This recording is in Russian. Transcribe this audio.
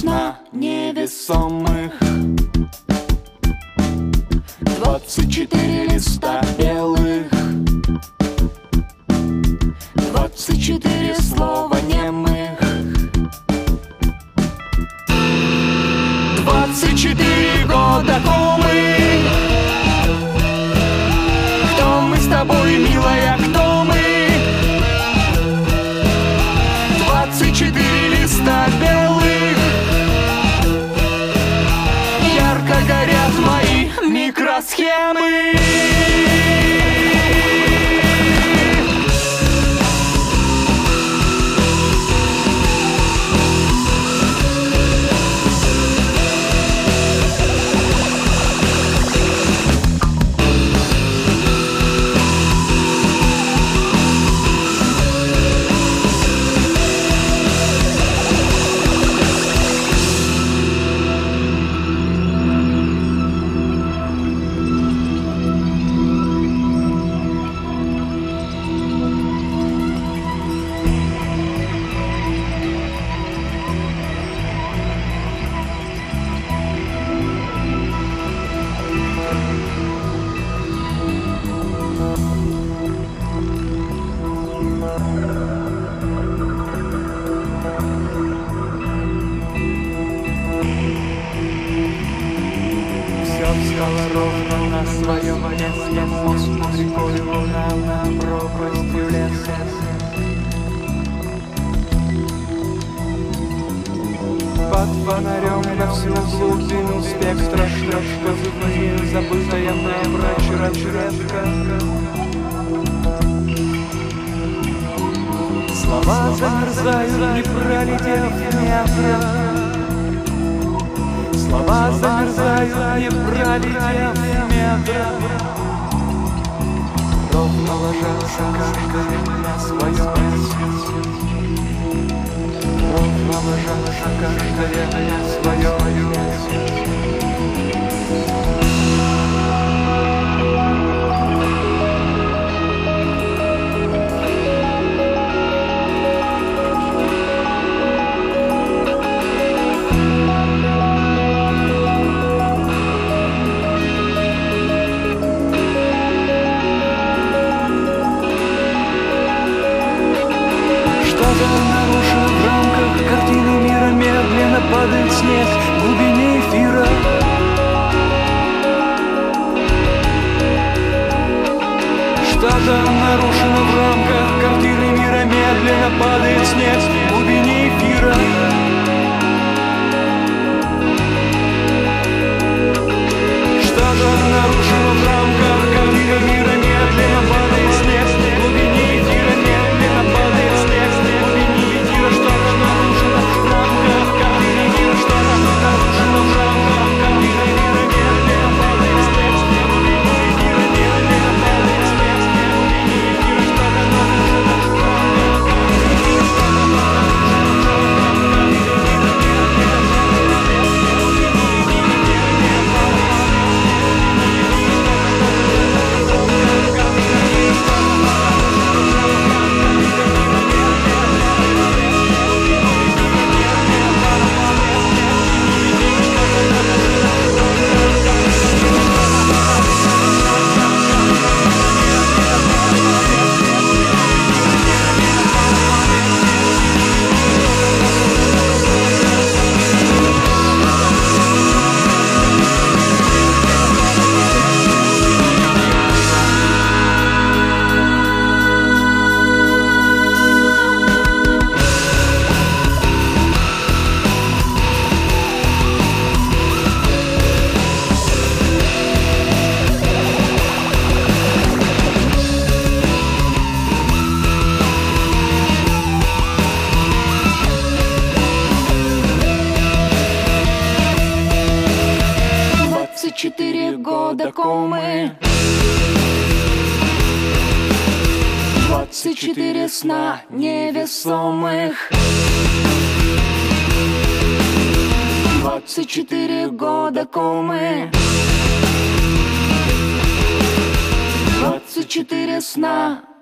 сна невесомых. 24 листа белых, 24 слова немых, 24 года комы. Кто мы с тобой, милая, кто мы? 24 листа белых, ярко горят мои микросхемы. Стало ровно на своем месте, мост над рекой, луна на пропастью леса. Под фонарем во всю глубину спектра шлёшка зубные, забытая напрочь разведка. Слова замерзают, не пролетев метра. Слова замерзают, не пролетев метра. Ровно ложатся каждый на свое место. Ровно ложатся каждый на свое место. Нарушен в рамках картины мира, медленно падает снег в глубине эфира. Что-то нарушено в рамках картины мира, медленно падает снег в глубине эфира. Что-то нарушено в рамках картины мира, медленно падает снег в глубине эфира, медленно падает снег в глубине эфира. Что-то нарушено в рамках картины мира, что-то нарушено в рамках картины мира, медленно падает снег в глубине эфира, медленно падает снег в глубине эфира. Что-то нарушено в рамках картины мира, что-то нарушено в рамках года комы. 24 сна невесомых. 24 года комы. 24 сна